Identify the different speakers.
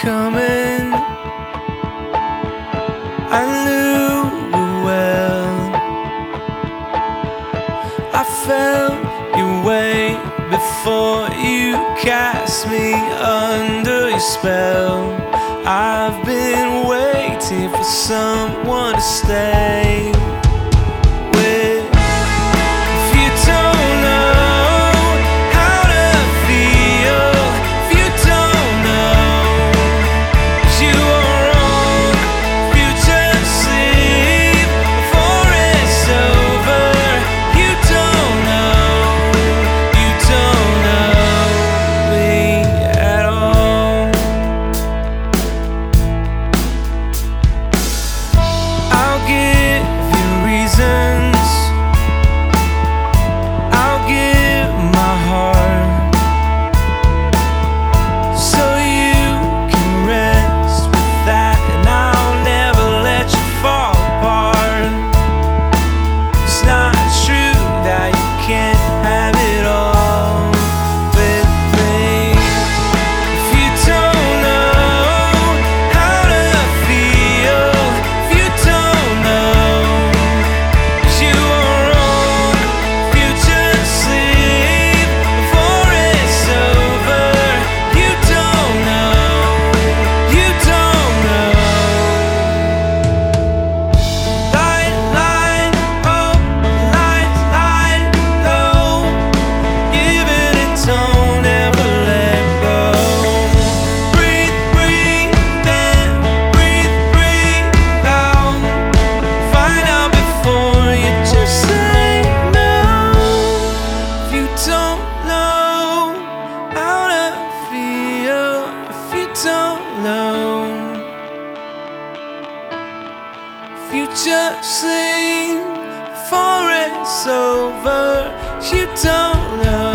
Speaker 1: coming. I knew you well. I felt your way before you cast me under your spell. I've been waiting for someone to stay with. If you don't know how to feel, if you don't know, you are wrong. If you just sleep before it's over, you don't know me at all. I'll give you reasons, I'll give my heart, so you can rest with that, and I'll never let you fall apart. It's not true that you can't have it all with me. If you don't know how to feel, if you don't know, you are wrong. If you just sleep before it's over, you don't know. Light, light, oh, light, light, low. Give it a tone, never let go. Breathe, breathe in, breathe out. Find out before you just say no. If you don't know how to feel, if you don't know, if you just sleep before it's over, you don't know.